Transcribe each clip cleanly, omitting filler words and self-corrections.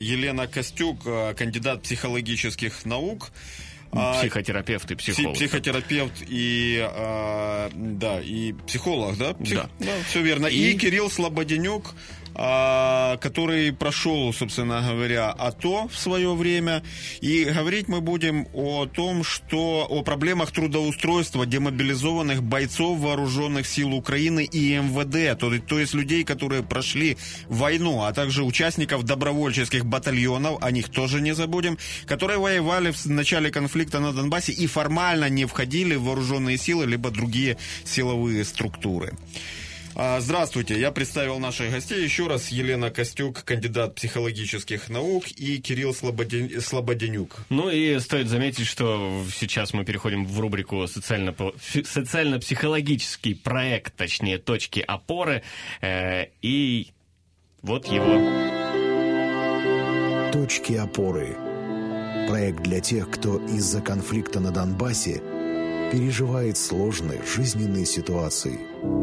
Елена Костюк, кандидат психологических наук. Психотерапевт и психолог. Психотерапевт и психолог, да? Да, все верно. И Кирилл Слободенюк, который прошел, собственно говоря, АТО в свое время. И говорить мы будем о проблемах трудоустройства демобилизованных бойцов вооруженных сил Украины и МВД, то есть людей, которые прошли войну, а также участников добровольческих батальонов, о них тоже не забудем, которые воевали в начале конфликта на Донбассе и формально не входили в вооруженные силы либо другие силовые структуры. Здравствуйте, я представил наших гостей еще раз. Елена Костюк, кандидат психологических наук, и Кирилл Слободенюк. Ну и стоит заметить, что сейчас мы переходим в рубрику социально-психологический проект, точнее, точки опоры, и вот его. Точки опоры. Проект для тех, кто из-за конфликта на Донбассе переживает сложные жизненные ситуации.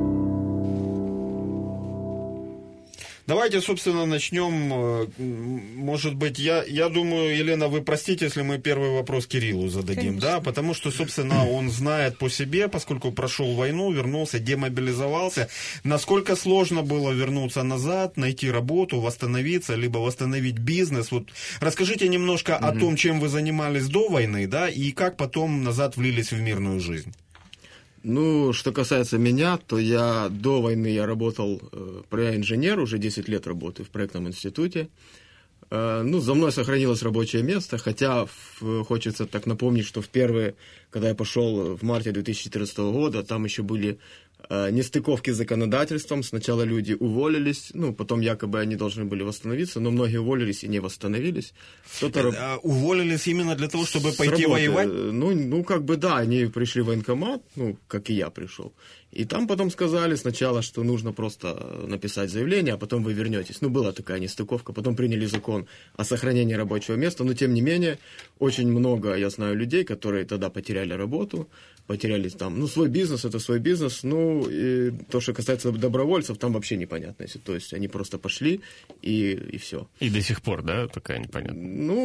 Давайте, собственно, начнем. Может быть, я думаю, Елена, вы простите, если мы первый вопрос Кириллу зададим, конечно. Да? Потому что, собственно, он знает по себе, поскольку прошел войну, вернулся, демобилизовался. Насколько сложно было вернуться назад, найти работу, восстановиться, либо восстановить бизнес? Вот расскажите немножко о том, чем вы занимались до войны, да, и как потом назад влились в мирную жизнь. Ну, что касается меня, то до войны работал проект-инженер, уже 10 лет работаю в проектном институте. За мной сохранилось рабочее место, хотя хочется так напомнить, что когда я пошел в марте 2014 года, там еще были нестыковки с законодательством. Сначала люди уволились, потом якобы они должны были восстановиться, но многие уволились и не восстановились. Уволились именно для того, чтобы пойти воевать? Да, они пришли в военкомат, как и я пришел. И там потом сказали сначала, что нужно просто написать заявление, а потом вы вернетесь. Была такая нестыковка. Потом приняли закон о сохранении рабочего места, но тем не менее, очень много, я знаю, людей, которые тогда потеряли работу, потеряли там, свой бизнес, это свой бизнес, и то, что касается добровольцев, там вообще непонятно. То есть они просто пошли и все. И до сих пор, да, такая непонятная?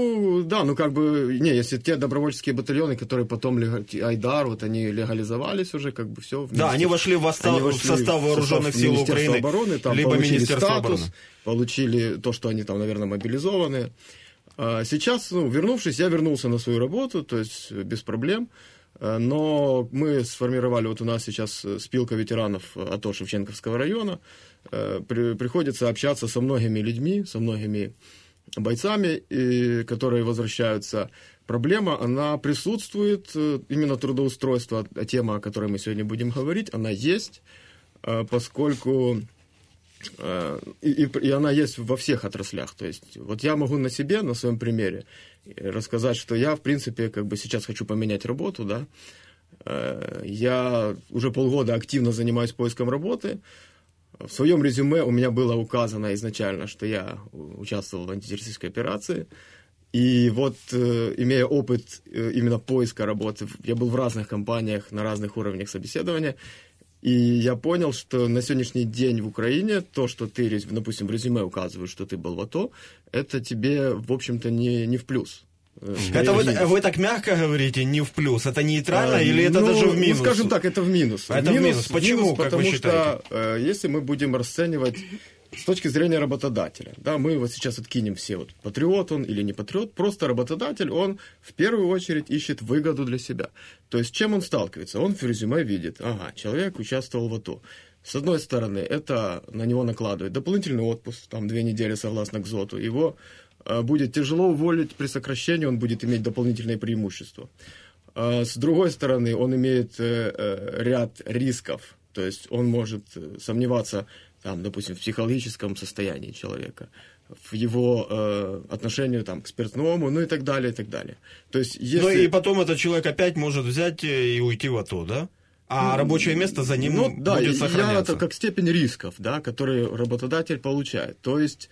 Если те добровольческие батальоны, которые потом, Айдар, они легализовались уже, все. Да, они вошли в состав вооруженных сил Украины, обороны, там, либо Министерства обороны. Получили то, что они там, наверное, мобилизованы. Сейчас, вернувшись, я вернулся на свою работу, то есть без проблем. Но мы сформировали, у нас сейчас спилка ветеранов АТО Шевченковского района, приходится общаться со многими людьми, со многими бойцами, которые возвращаются. Проблема, она присутствует, именно трудоустройство, тема, о которой мы сегодня будем говорить, она есть, поскольку и она есть во всех отраслях. То есть я могу на себе, на своем примере рассказать, что я, в принципе, сейчас хочу поменять работу, да. Я уже полгода активно занимаюсь поиском работы. В своем резюме у меня было указано изначально, что я участвовал в антитеррористической операции. И имея опыт именно поиска работы, я был в разных компаниях, на разных уровнях собеседования, и я понял, что на сегодняшний день в Украине то, что ты, допустим, в резюме указываешь, что ты был в АТО, это тебе, в общем-то, не в плюс. Это вы так мягко говорите, не в плюс, это нейтрально или это даже в минус? Скажем так, это в минус. Это в минус. Почему, как вы считаете? Потому что если мы будем расценивать с точки зрения работодателя, да, мы сейчас откинем все, патриот он или не патриот, просто работодатель, он в первую очередь ищет выгоду для себя. То есть, с чем он сталкивается? Он в резюме видит, человек участвовал в АТО. С одной стороны, это на него накладывает дополнительный отпуск, 2 недели согласно КЗОТу, его будет тяжело уволить при сокращении, он будет иметь дополнительные преимущества. С другой стороны, он имеет ряд рисков, то есть он может сомневаться, допустим, в психологическом состоянии человека, в его отношении к спиртному, и так далее, и так далее. То есть, и потом этот человек опять может взять и уйти в АТО, да? А рабочее место за ним будет сохраняться. Это как степень рисков, да, которые работодатель получает. То есть,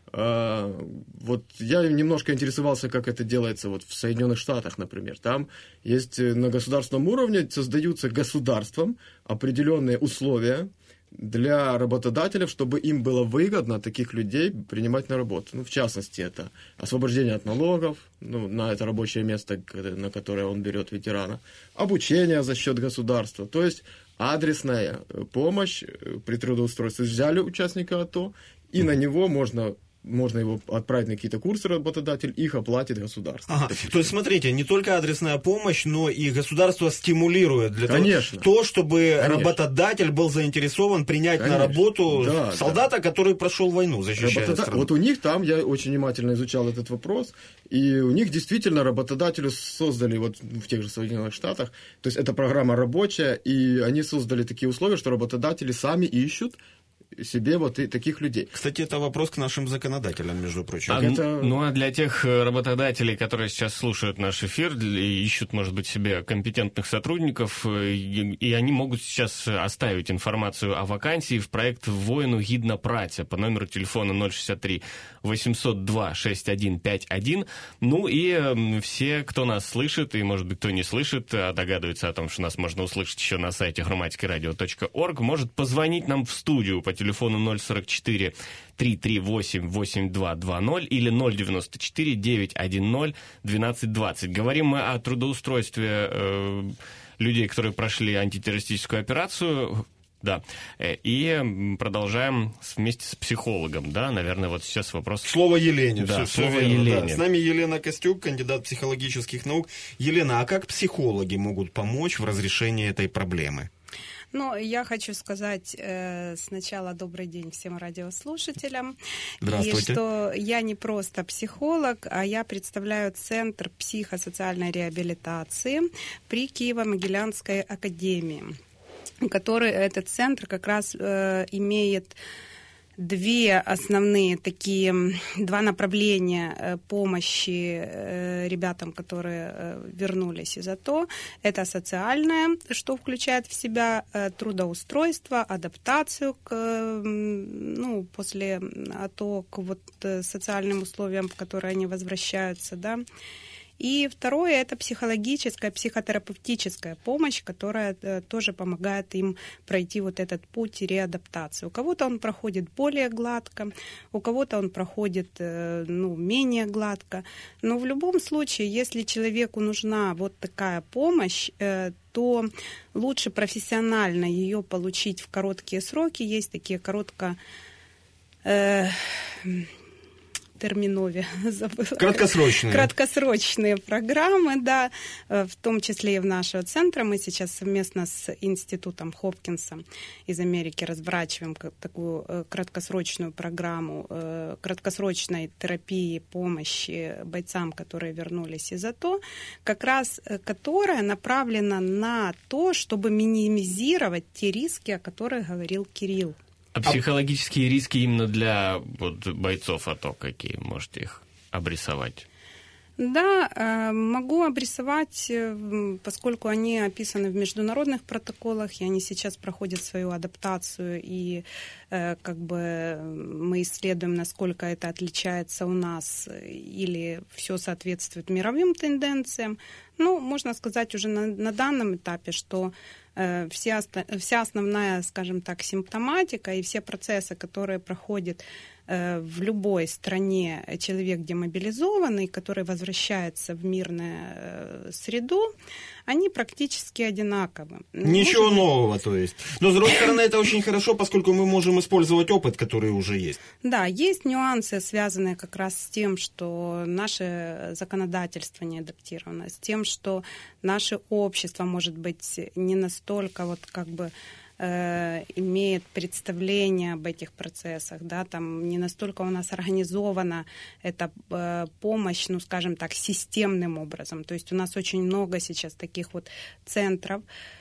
я немножко интересовался, как это делается в Соединенных Штатах, например. Там есть на государственном уровне, создаются государством определенные условия, для работодателей, чтобы им было выгодно таких людей принимать на работу. Ну, в частности, это освобождение от налогов, ну, на это рабочее место, на которое он берет ветерана, обучение за счет государства, то есть адресная помощь при трудоустройстве. Взяли участника АТО, и на него можно его отправить на какие-то курсы, работодатель их оплатит государство. Ага. То есть, смотрите, не только адресная помощь, но и государство стимулирует для того, чтобы работодатель был заинтересован принять на работу солдата, который прошел войну, защищая страну. Вот у них там, я очень внимательно изучал этот вопрос, и у них действительно работодатели создали, вот в тех же Соединенных Штатах, то есть эта программа рабочая, и они создали такие условия, что работодатели сами ищут себе вот и таких людей. Кстати, это вопрос к нашим законодателям, между прочим. Ну, а для тех работодателей, которые сейчас слушают наш эфир и ищут, может быть, себе компетентных сотрудников, и они могут сейчас оставить информацию о вакансии в проект «Воину гідна праця» по номеру телефона 063 802 6151. Ну, и все, кто нас слышит, и, может быть, кто не слышит, а догадывается о том, что нас можно услышать еще на сайте громатикарадио.орг, может позвонить нам в студию по телефону 044 338 8220 или 094 910 1220. Говорим мы о трудоустройстве людей, которые прошли антитеррористическую операцию. Да, и продолжаем вместе с психологом, да, наверное, вот сейчас вопрос... Слово Елене. Да, слово Елене. Да. С нами Елена Костюк, кандидат психологических наук. Елена, а как психологи могут помочь в разрешении этой проблемы? Ну, я хочу сказать сначала добрый день всем радиослушателям. Здравствуйте. И что я не просто психолог, а я представляю Центр психосоциальной реабилитации при Киево-Могилянской академии, который этот центр как раз имеет два направления помощи ребятам, которые вернулись из АТО. Это социальное, что включает в себя трудоустройство, адаптацию после АТО к социальным условиям, в которые они возвращаются, да. И второе – это психологическая, психотерапевтическая помощь, которая тоже помогает им пройти вот этот путь реадаптации. У кого-то он проходит более гладко, у кого-то он проходит менее гладко. Но в любом случае, если человеку нужна вот такая помощь, то лучше профессионально ее получить в короткие сроки. Есть такие краткосрочные программы, да, в том числе и в нашего центра. Мы сейчас совместно с Институтом Хопкинса из Америки разворачиваем такую краткосрочную программу краткосрочной терапии, помощи бойцам, которые вернулись из АТО, как раз которая направлена на то, чтобы минимизировать те риски, о которых говорил Кирилл. А психологические риски именно для бойцов АТО какие? Можете их обрисовать? Да, могу обрисовать, поскольку они описаны в международных протоколах, и они сейчас проходят свою адаптацию, и мы исследуем, насколько это отличается у нас, или все соответствует мировым тенденциям. Ну, можно сказать уже на данном этапе, что вся основная, скажем так, симптоматика и все процессы, которые проходят в любой стране человек демобилизованный, который возвращается в мирную среду, они практически одинаковы. Ничего нового, то есть. Но, с другой стороны, это очень хорошо, поскольку мы можем использовать опыт, который уже есть. Да, есть нюансы, связанные как раз с тем, что наше законодательство не адаптировано, с тем, что наше общество, может быть, не настолько имеет представление об этих процессах, да, там не настолько у нас организована эта помощь, скажем так, системным образом. То есть у нас очень много сейчас таких вот центров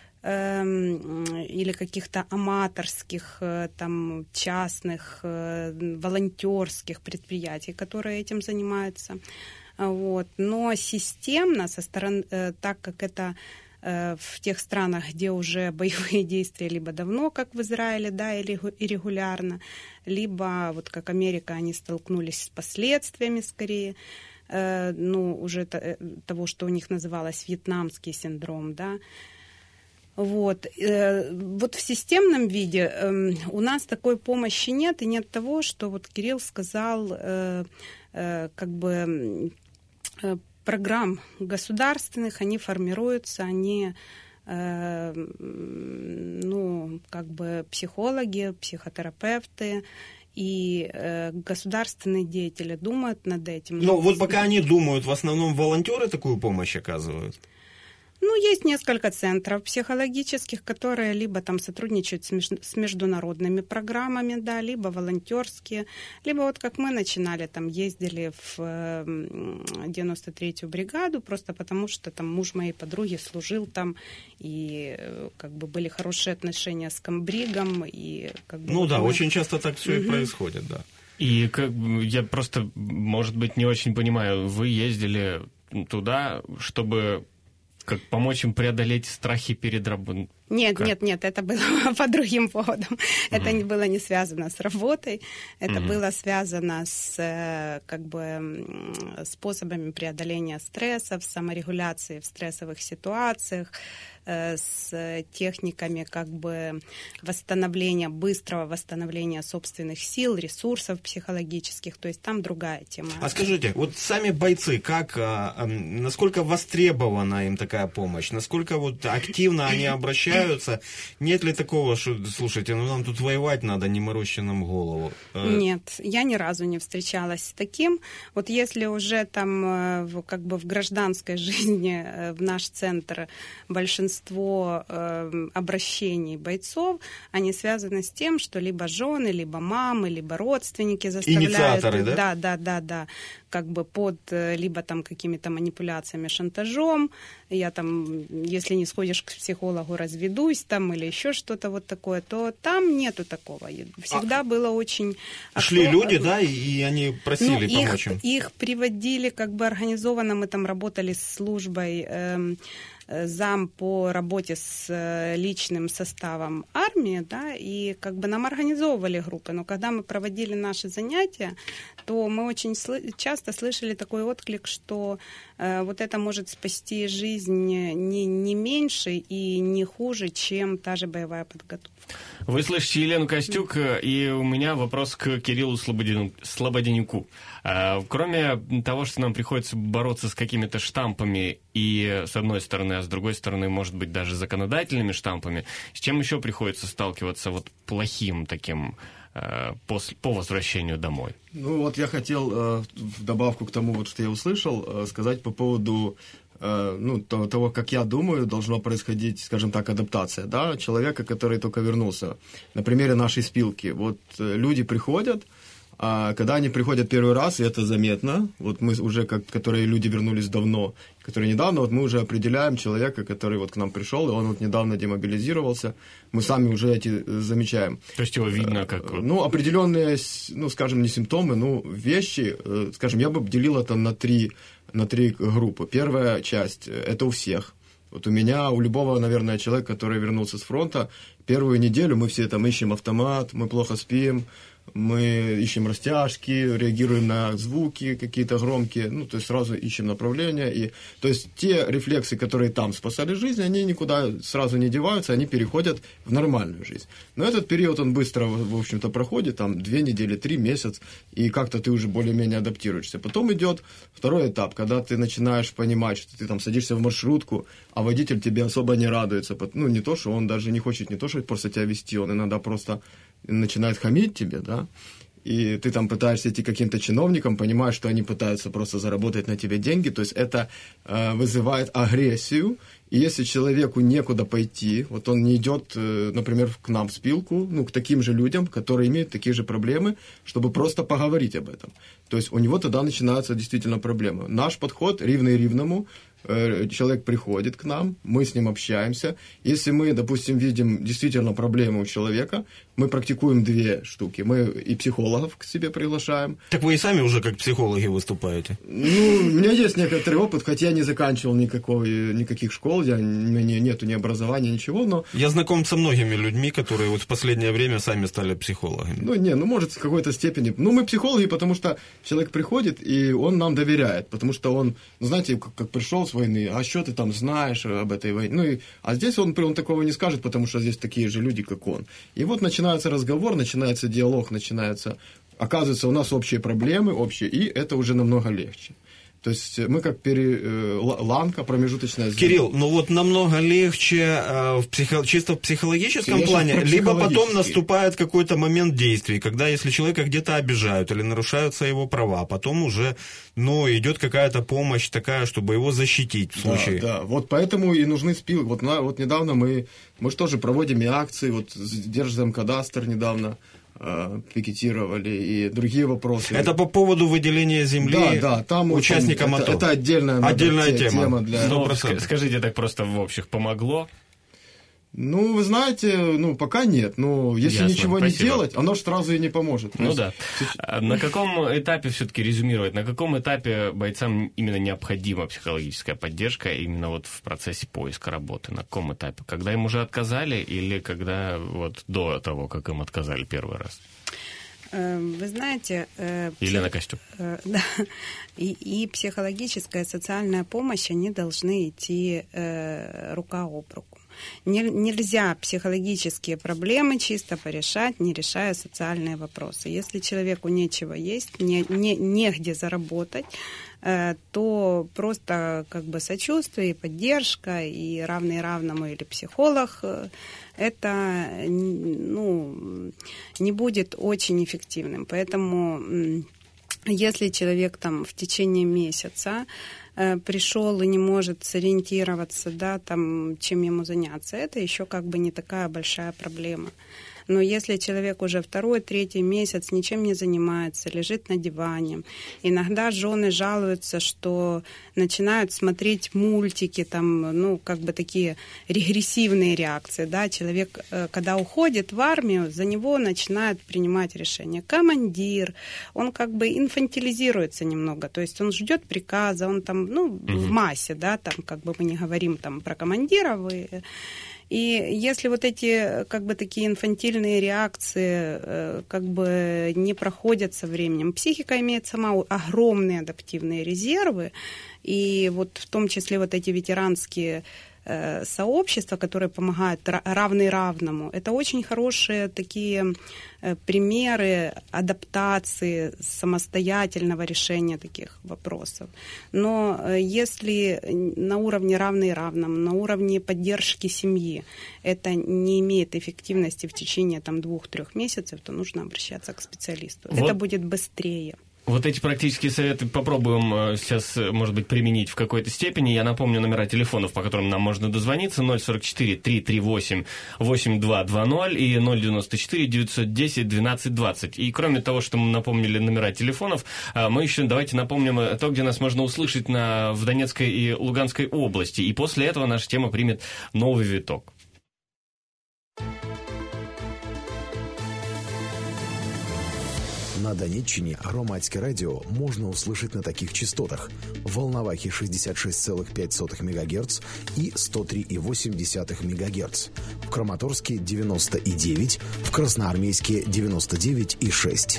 или каких-то аматорских, там, частных, волонтерских предприятий, которые этим занимаются. Вот. Но системно, со стороны, так как это в тех странах, где уже боевые действия либо давно, как в Израиле, да, или регулярно, либо, вот как Америка, они столкнулись с последствиями скорее, уже того, что у них называлось вьетнамский синдром, да. Вот. Вот в системном виде у нас такой помощи нет, и нет того, что вот Кирилл сказал, как бы программ государственных, они формируются, они ну, как бы психологи, психотерапевты и государственные деятели думают над этим. Но вот пока они думают, в основном волонтеры такую помощь оказывают? Ну, есть несколько центров психологических, которые либо там сотрудничают с международными программами, да, либо волонтерские, либо вот как мы начинали, там ездили в 93-ю бригаду, просто потому что там муж моей подруги служил там, и как бы были хорошие отношения с комбригом. И, как бы, ну вот да, мы... очень часто так все и происходит, да. И как, я просто, может быть, не очень понимаю, вы ездили туда, чтобы... как помочь им преодолеть страхи перед работой? Нет, это было по другим поводам. Это было не связано с работой, это было связано с как бы способами преодоления стрессов, саморегуляции в стрессовых ситуациях, с техниками как бы восстановления, быстрого восстановления собственных сил, ресурсов психологических, то есть там другая тема. А скажите, вот сами бойцы, как, насколько востребована им такая помощь, насколько вот активно они обращаются, нет ли такого, что, слушайте, ну нам тут воевать надо, не морочьте нам голову? Нет, я ни разу не встречалась с таким. Вот если уже там как бы в гражданской жизни в наш центр большинство обращений бойцов, они связаны с тем, что либо жены, либо мамы, либо родственники заставляют... Инициаторы, да? Да. Как бы под либо там какими-то манипуляциями, шантажом. Я там, если не сходишь к психологу, разведусь там или еще что-то вот такое, то там нету такого. Всегда было очень... Шли люди, да, и они просили помочь им? Их приводили как бы организованно. Мы там работали с службой зам по работе с личным составом армии, да, и как бы нам организовывали группы, но когда мы проводили наши занятия, то мы очень часто слышали такой отклик, что вот это может спасти жизнь не меньше и не хуже, чем та же боевая подготовка. Вы слышите Елену Костюк, и у меня вопрос к Кириллу Слободенюку. Кроме того, что нам приходится бороться с какими-то штампами, и с одной стороны, а с другой стороны, может быть, даже законодательными штампами, с чем еще приходится сталкиваться вот плохим таким по возвращению домой? Ну вот я хотел в добавку к тому, вот, что я услышал, сказать по поводу того, как я думаю, должно происходить, скажем так, адаптация, да, человека, который только вернулся. На примере нашей спилки. Вот люди приходят, а когда они приходят первый раз, и это заметно, вот мы уже, которые люди вернулись давно, которые недавно, вот мы уже определяем человека, который вот к нам пришел, и он вот недавно демобилизировался, мы сами уже эти замечаем. То есть его видно как... Ну, определенные, ну, скажем, не симптомы, ну, вещи, скажем, я бы делил это на три группы. Первая часть – это у всех. Вот у меня, у любого, наверное, человека, который вернулся с фронта, первую неделю мы все там ищем автомат, мы плохо спим, мы ищем растяжки, реагируем на звуки какие-то громкие, ну, то есть сразу ищем направление. И, то есть те рефлексы, которые там спасали жизнь, они никуда сразу не деваются, они переходят в нормальную жизнь. Но этот период, он быстро, в общем-то, проходит, там, 2 недели, 3 месяца, и как-то ты уже более-менее адаптируешься. Потом идет второй этап, когда ты начинаешь понимать, что ты там садишься в маршрутку, а водитель тебе особо не радуется. Ну, не то, что он даже не хочет, не то, что просто тебя везти, он иногда просто начинает хамить тебе, да, и ты там пытаешься идти к каким-то чиновникам, понимаешь, что они пытаются просто заработать на тебе деньги, то есть это вызывает агрессию, и если человеку некуда пойти, вот он не идет, например, к нам в спилку, ну, к таким же людям, которые имеют такие же проблемы, чтобы просто поговорить об этом. То есть у него тогда начинаются действительно проблемы. Наш подход ривный ривному. Человек приходит к нам, мы с ним общаемся. Если мы, допустим, видим действительно проблему у человека, мы практикуем 2 штуки. Мы и психологов к себе приглашаем. Так вы и сами уже как психологи выступаете? Ну, у меня есть некоторый опыт, хотя я не заканчивал никаких школ психолог, у меня нету ни образования, ничего, но... Я знаком со многими людьми, которые вот в последнее время сами стали психологами. Может, в какой-то степени. Мы психологи, потому что человек приходит, и он нам доверяет, потому что он, знаете, как пришел с войны, а что ты там знаешь об этой войне? А здесь он такого не скажет, потому что здесь такие же люди, как он. И вот начинается разговор, начинается диалог, оказывается, у нас общие проблемы, и это уже намного легче. То есть мы как ланка промежуточная звено. Кирилл, намного легче чисто в психологическом плане, либо потом наступает какой-то момент действий, когда если человека где-то обижают или нарушаются его права, потом уже, идет какая-то помощь такая, чтобы его защитить в случае. Да, вот поэтому и нужны спилы. Вот недавно мы же тоже проводим и акции, Держземкадастр недавно пикетировали и другие вопросы. Это по поводу выделения земли там участникам АТО. Это отдельная тема. Скажите, так просто в общих помогло? Вы знаете, пока нет. Если ничего не делать, оно же сразу и не поможет. На каком этапе, все-таки резюмировать, на каком этапе бойцам именно необходима психологическая поддержка именно в процессе поиска работы? На каком этапе? Когда им уже отказали или когда до того, как им отказали первый раз? Вы знаете... Или на костюм. Да. И психологическая, и социальная помощь, они должны идти рука об руку. Нельзя психологические проблемы чисто порешать, не решая социальные вопросы. Если человеку нечего есть, негде заработать, то просто сочувствие, поддержка и равный равному или психолог, это не будет очень эффективным. Поэтому если человек в течение месяца пришел и не может сориентироваться, чем ему заняться, это еще не такая большая проблема. Но если человек уже 2-3 месяц ничем не занимается, лежит на диване, иногда жены жалуются, что начинают смотреть мультики, такие регрессивные реакции. Человек, когда уходит в армию, за него начинают принимать решения. Командир, он инфантилизируется немного, то есть он ждет приказа, он в массе, мы не говорим про командиров. И если эти такие инфантильные реакции не проходят со временем, психика имеет сама огромные адаптивные резервы, и в том числе эти ветеранские сообщества, которые помогают равный равному, это очень хорошие такие примеры адаптации, самостоятельного решения таких вопросов. Но если на уровне равный равному, на уровне поддержки семьи это не имеет эффективности в течение 2-3 месяцев, то нужно обращаться к специалисту. Это будет быстрее. Эти практические советы попробуем сейчас, может быть, применить в какой-то степени. Я напомню номера телефонов, по которым нам можно дозвониться. 044-338-8220 и 094-910-1220. И кроме того, что мы напомнили номера телефонов, мы еще давайте напомним то, где нас можно услышать в Донецкой и Луганской области. И после этого наша тема примет новый виток. На Донеччине Громадське радио можно услышать на таких частотах: в Волновахе 66,5 МГц и 103,8 МГц, в Краматорске 90,9, в Красноармейске 99,6.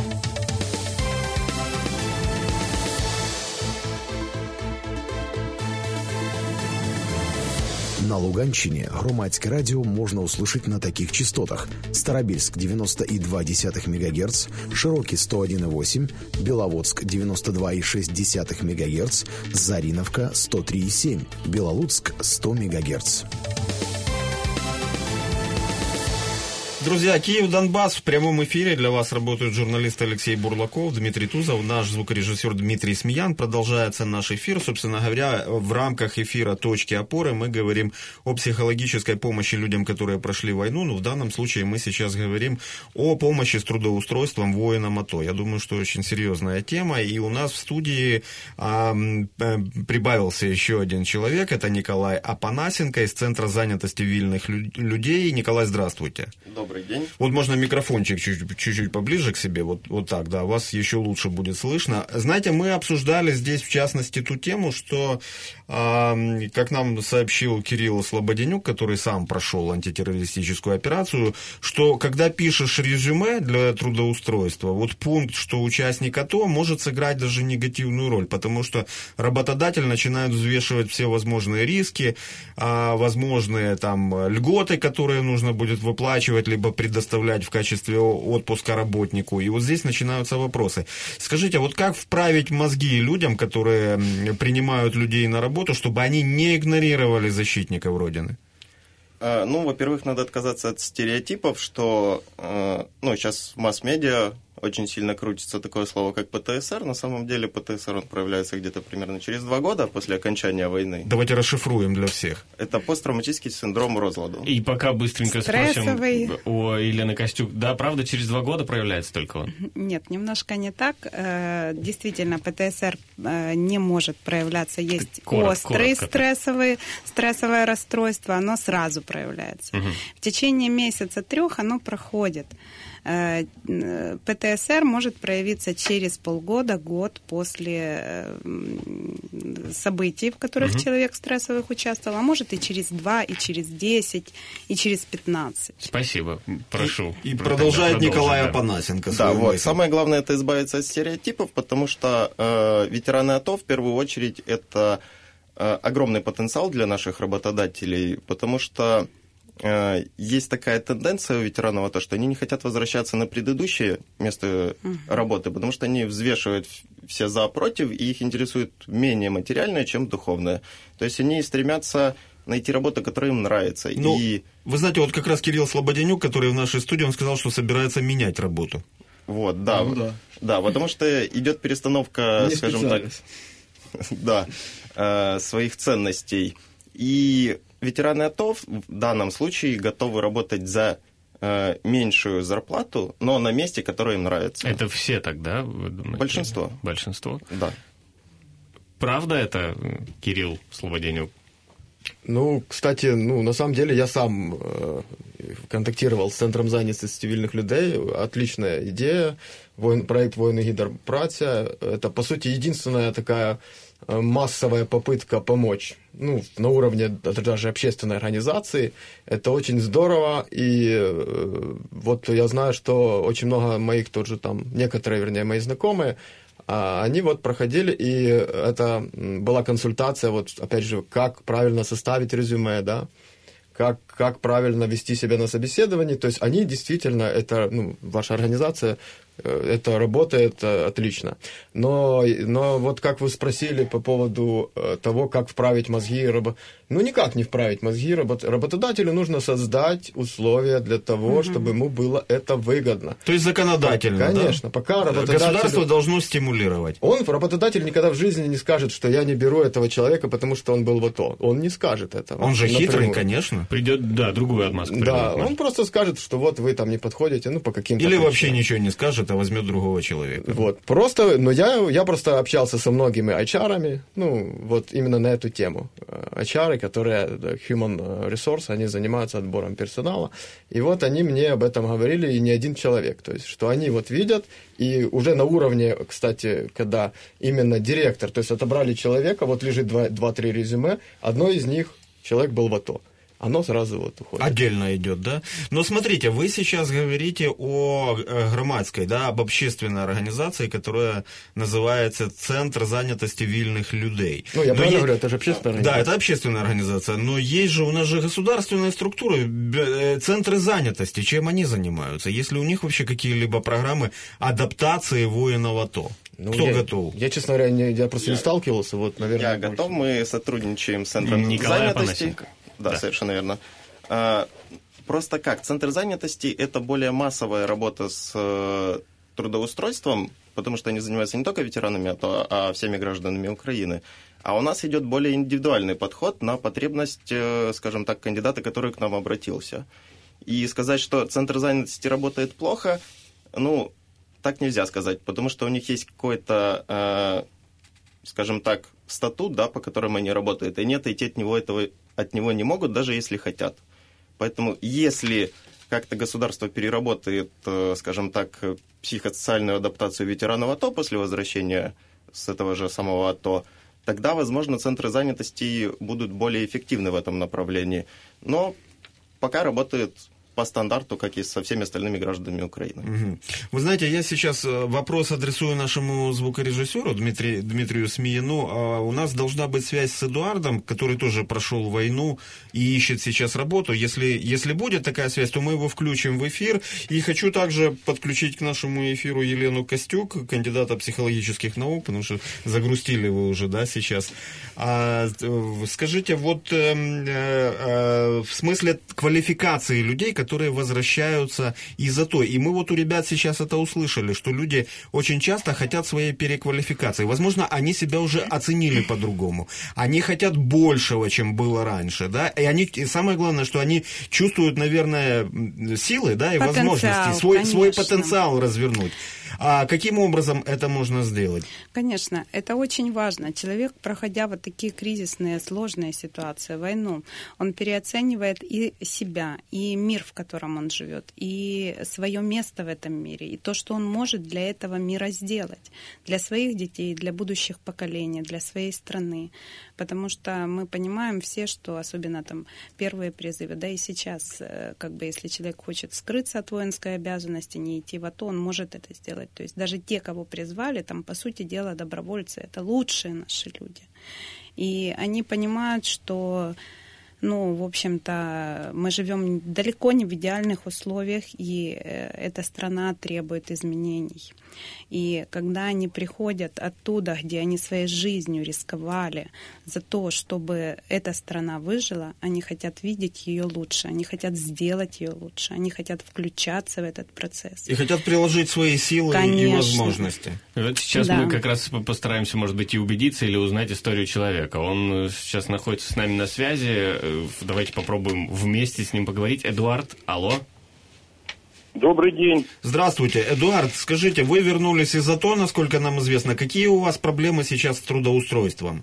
На Луганщине Громадське радио можно услышать на таких частотах: Старобельск 90,2 МГц, Широкий 101,8, Беловодск 92,6 МГц, Зариновка 103,7, Белолуцк 100 МГц. Друзья, Киев, Донбасс в прямом эфире. Для вас работают журналист Алексей Бурлаков, Дмитрий Тузов, наш звукорежиссер Дмитрий Смеян. Продолжается наш эфир. Собственно говоря, в рамках эфира «Точки опоры» мы говорим о психологической помощи людям, которые прошли войну. Но в данном случае мы сейчас говорим о помощи с трудоустройством воинам АТО. Я думаю, что очень серьезная тема. И у нас в студии прибавился еще один человек. Это Николай Апанасенко из Центра занятости вільних людей. Николай, здравствуйте. Добрый Добрый день. Вот можно микрофончик чуть-чуть поближе к себе, вот так, да, вас еще лучше будет слышно. Знаете, мы обсуждали здесь, в частности, ту тему, что, как нам сообщил Кирилл Слободенюк, который сам прошел антитеррористическую операцию, что когда пишешь резюме для трудоустройства, вот пункт, что участник АТО, может сыграть даже негативную роль, потому что работодатель начинает взвешивать все возможные риски, возможные там льготы, которые нужно будет выплачивать, либо предоставлять в качестве отпуска работнику. И вот здесь начинаются вопросы. Скажите, вот как вправить мозги людям, которые принимают людей на работу, чтобы они не игнорировали защитников Родины? Ну, во-первых, надо отказаться от стереотипов, что, сейчас в масс-медиа очень сильно крутится такое слово, как ПТСР. На самом деле ПТСР, он проявляется где-то примерно через 2 года после окончания войны. Давайте расшифруем для всех. Это посттравматический синдром розладу. И пока быстренько Стрессовый. спросим у Елены Костюк. Да, правда, через 2 года проявляется только он? Нет, немножко не так. Действительно, ПТСР не может проявляться. Есть острые стрессовое расстройство, оно сразу проявляется. Угу. В течение месяца 3 оно проходит. ПТСР может проявиться через полгода-год после событий, в которых человек стрессовых участвовал, а может и через 2, и через 10, и через 15. Спасибо. Прошу. И продолжает Николай Апанасенко. Да, вот. Самое главное — это избавиться от стереотипов, потому что ветераны АТО, в первую очередь, это огромный потенциал для наших работодателей, потому что есть такая тенденция у ветеранов АТО, что они не хотят возвращаться на предыдущее место работы, потому что они взвешивают все за против, и их интересует менее материальное, чем духовное. То есть они стремятся найти работу, которая им нравится. Вы знаете, вот как раз Кирилл Слободенюк, который в нашей студии, он сказал, что собирается менять работу. Вот, да. Да, потому что идет перестановка, скажем так, своих ценностей. И ветераны АТО в данном случае готовы работать за меньшую зарплату, но на месте, которое им нравится. Это все тогда, вы думаете? Большинство. Большинство? Да. Правда это, Кирилл Слободенюк? Ну, кстати, на самом деле я сам контактировал с Центром занятости цивильных людей. Отличная идея. Проект «Воїни гідропраця». Это, по сути, единственная такая массовая попытка помочь, на уровне даже общественной организации. Это очень здорово, и вот я знаю, что очень много моих тоже там, некоторые, вернее, мои знакомые, они вот проходили, и это была консультация, вот опять же, как правильно составить резюме, да, как правильно вести себя на собеседовании. То есть они действительно, это, ваша организация, это работает отлично. Но вот как вы спросили по поводу того, как вправить мозги, никак не вправить мозги. Работодателю нужно создать условия для того, чтобы ему было это выгодно. То есть законодательно, конечно, да? Пока государство должно стимулировать. Работодатель никогда в жизни не скажет, что я не беру этого человека, потому что он был в АТО. Он не скажет этого. Он же хитрый, конечно. Придет, другую отмазку. Да, он просто скажет, что вот вы там не подходите, по каким-то Или причинам. Вообще ничего не скажет, а возьмет другого человека. Вот, но я просто общался со многими HR-ами, вот именно на эту тему. HR, которые Human Resource, они занимаются отбором персонала, и вот они мне об этом говорили, и не один человек, то есть, что они вот видят, и уже на уровне, кстати, когда именно директор, то есть отобрали человека, вот лежит 2-3 резюме, одно из них, человек был в АТО. Оно сразу вот уходит. Отдельно идет, да? Но смотрите, вы сейчас говорите о громадской, об общественной организации, которая называется Центр занятости вільних людей. Я правильно говорю, это же общественная организация. Да, это общественная организация, но есть же у нас же государственные структуры, центры занятости, чем они занимаются? Если у них вообще какие-либо программы адаптации воинов АТО? Кто готов? Я, честно говоря, я просто не сталкивался, вот, наверное. Я готов, мы сотрудничаем с Центром занятости. Да, совершенно верно. Просто как? Центр занятости – это более массовая работа с трудоустройством, потому что они занимаются не только ветеранами АТО, а всеми гражданами Украины. А у нас идет более индивидуальный подход на потребность, скажем так, кандидата, который к нам обратился. И сказать, что Центр занятости работает плохо, так нельзя сказать, потому что у них есть какой-то, скажем так, статут, по которому они работают, и не отойти от него не могут, даже если хотят. Поэтому если как-то государство переработает, скажем так, психосоциальную адаптацию ветеранов АТО после возвращения с этого же самого АТО, тогда, возможно, центры занятости будут более эффективны в этом направлении. Но пока работает по стандарту, как и со всеми остальными гражданами Украины. Угу. Вы знаете, я сейчас вопрос адресую нашему звукорежиссеру Дмитрию Смеяну. У нас должна быть связь с Эдуардом, который тоже прошел войну и ищет сейчас работу. Если будет такая связь, то мы его включим в эфир. И хочу также подключить к нашему эфиру Елену Костюк, кандидата психологических наук, потому что загрустили вы уже, да, сейчас. Скажите, вот в смысле квалификации людей, которые возвращаются из АТО. И мы вот у ребят сейчас это услышали, что люди очень часто хотят своей переквалификации. Возможно, они себя уже оценили по-другому. Они хотят большего, чем было раньше, да, и самое главное, что они чувствуют, наверное, силы, да, и возможности свой потенциал развернуть. А каким образом это можно сделать? Конечно, это очень важно. Человек, проходя вот такие кризисные, сложные ситуации, войну, он переоценивает и себя, и мир, в котором он живет, и свое место в этом мире, и то, что он может для этого мира сделать, для своих детей, для будущих поколений, для своей страны. Потому что мы понимаем все, что особенно там первые призывы, да и сейчас, как бы если человек хочет скрыться от воинской обязанности, не идти в АТО, он может это сделать. То есть даже те, кого призвали, там, по сути дела, добровольцы, это лучшие наши люди. И они понимают, что, в общем-то, мы живем далеко не в идеальных условиях, и эта страна требует изменений. И когда они приходят оттуда, где они своей жизнью рисковали за то, чтобы эта страна выжила, они хотят видеть ее лучше, они хотят сделать ее лучше, они хотят включаться в этот процесс. И хотят приложить свои силы. Конечно. И возможности. Вот сейчас мы как раз постараемся, может быть, и убедиться или узнать историю человека. Он сейчас находится с нами на связи. Давайте попробуем вместе с ним поговорить. Эдуард, алло. Добрый день. Здравствуйте. Эдуард, скажите, вы вернулись из АТО, насколько нам известно. Какие у вас проблемы сейчас с трудоустройством?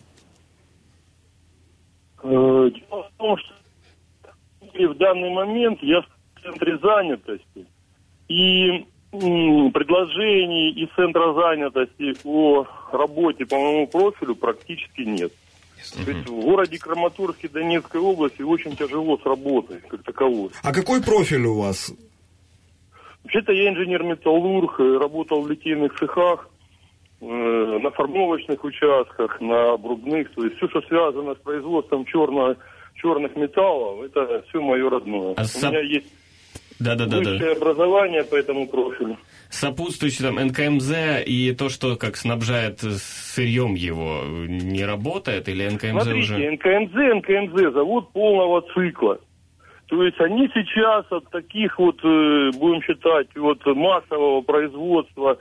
Дело в том, что в данный момент я в центре занятости. И предложений из центра занятости о работе по моему профилю практически нет. То есть в городе Краматорске Донецкой области очень тяжело с работой, как таковой. А какой профиль у вас? Вообще-то я инженер-металлург, работал в литейных цехах, на формовочных участках, на обрубных. То есть все, что связано с производством черных металлов, это все мое родное. У меня есть высшее образование по этому профилю. Сопутствующий там НКМЗ и то, что как снабжает сырьем его, не работает? Или НКМЗ Смотрите, уже... НКМЗ завод полного цикла. То есть они сейчас от таких вот, будем считать, вот массового производства,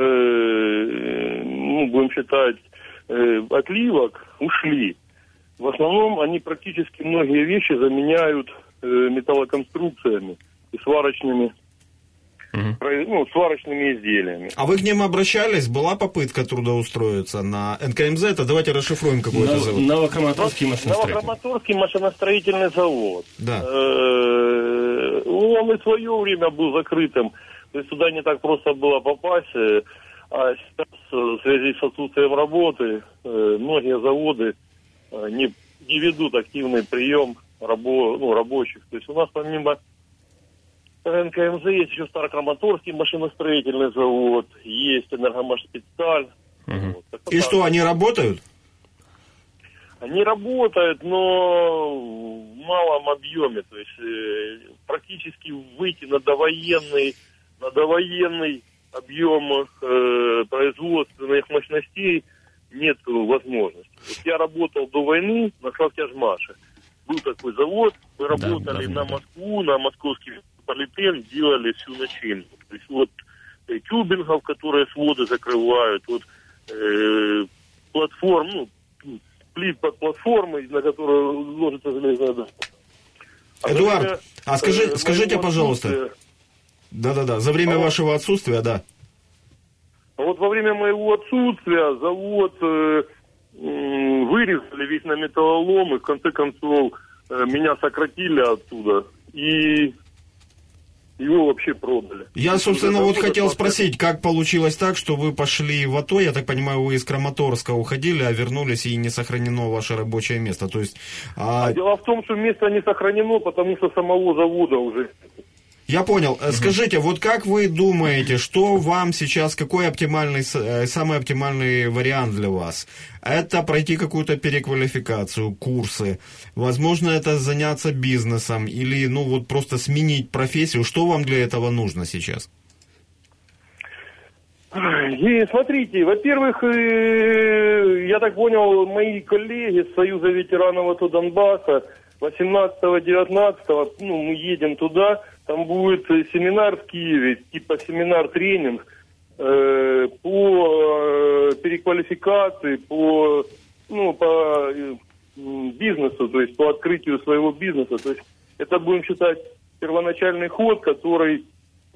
будем считать, отливок ушли. В основном они практически многие вещи заменяют металлоконструкциями и сварочными изделиями. А вы к ним обращались? Была попытка трудоустроиться на НКМЗ? Это давайте расшифруем, какой это завод. Новокраматорский машиностроительный. Новокраматорский машиностроительный завод. Да. Он и в свое время был закрытым. То есть туда не так просто было попасть. А сейчас в связи с отсутствием работы многие заводы не ведут активный прием рабочих. То есть у нас помимо НКМЗ есть еще Старокраматорский машиностроительный завод, есть Энергомашспецсталь. Вот. И что, они работают? Они работают, но в малом объеме. То есть практически выйти на довоенный объем производственных мощностей нет возможности. Вот я работал до войны на Шахтяжмаше. Был такой завод, мы работали на Москву, на московский метрополитен, делали всю начинку. То есть вот тюбингов, которые своды закрывают, вот платформ, плит под платформой, на которую ложится железная доска. Эдуард, скажите, пожалуйста. Да, за время вашего отсутствия, да. А вот во время моего отсутствия завод вырезали весь на металлолом, и в конце концов меня сократили оттуда. И его вообще продали. Я, собственно, вот хотел спросить, как получилось так, что вы пошли в АТО, я так понимаю, вы из Краматорска уходили, а вернулись и не сохранено ваше рабочее место, то есть... Дело в том, что место не сохранено, потому что самого завода уже... Я понял. Скажите, вот как вы думаете, что вам сейчас, какой самый оптимальный вариант для вас? Это пройти какую-то переквалификацию, курсы, возможно, это заняться бизнесом или, просто сменить профессию? Что вам для этого нужно сейчас? И смотрите, во-первых, я так понял, мои коллеги с Союза ветеранов АТО Донбасса 18-19, мы едем туда, там будет семинар в Киеве, типа семинар-тренинг по переквалификации, по бизнесу, то есть по открытию своего бизнеса. То есть это будем считать первоначальный ход, который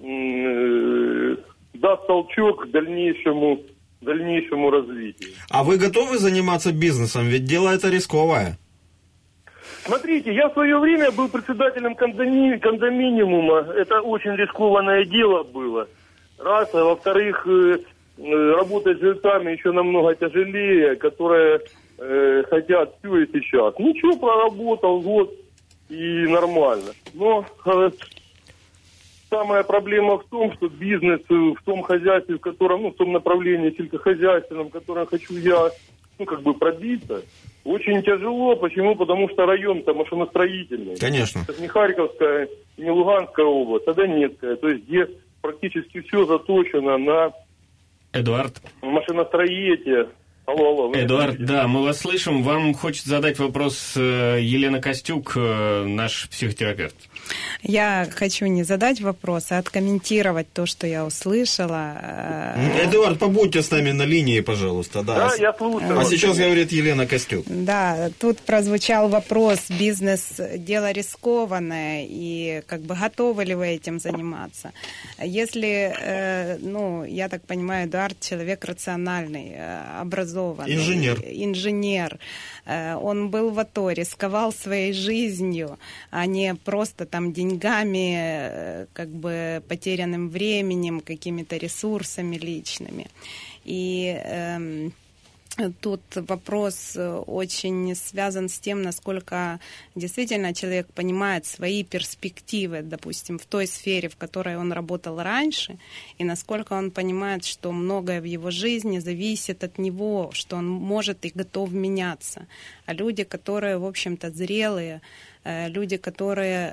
даст толчок к дальнейшему развитию. А вы готовы заниматься бизнесом? Ведь дело это рисковое. Смотрите, я в свое время был председателем кондоминиума. Это очень рискованное дело было. Раз, а во-вторых, работать с жильцами еще намного тяжелее, которые хотят все и сейчас. Ничего, проработал год и нормально. Но самая проблема в том, что бизнес в том хозяйстве, в котором, в том направлении сельскохозяйственном, в котором хочу я, пробиться, очень тяжело. Почему? Потому что район-то машиностроительный. Конечно. Это не Харьковская, не Луганская область, а Донецкая. То есть, где практически все заточено на машиностроение. Алло. Эдуард, да, мы вас слышим. Вам хочет задать вопрос Елена Костюк, наш психотерапевт. Я хочу не задать вопрос, а откомментировать то, что я услышала. Эдуард, побудьте с нами на линии, пожалуйста. Да, я слушаю. А сейчас говорит Елена Костюк. Да, тут прозвучал вопрос, бизнес – дело рискованное, и готовы ли вы этим заниматься? Если, я так понимаю, Эдуард человек рациональный, образованный. Инженер. Он был в АТО, рисковал своей жизнью, а не просто деньгами, потерянным временем, какими-то ресурсами личными. И тут вопрос очень связан с тем, насколько действительно человек понимает свои перспективы, допустим, в той сфере, в которой он работал раньше, и насколько он понимает, что многое в его жизни зависит от него, что он может и готов меняться. А люди, которые, в общем-то, зрелые, люди, которые,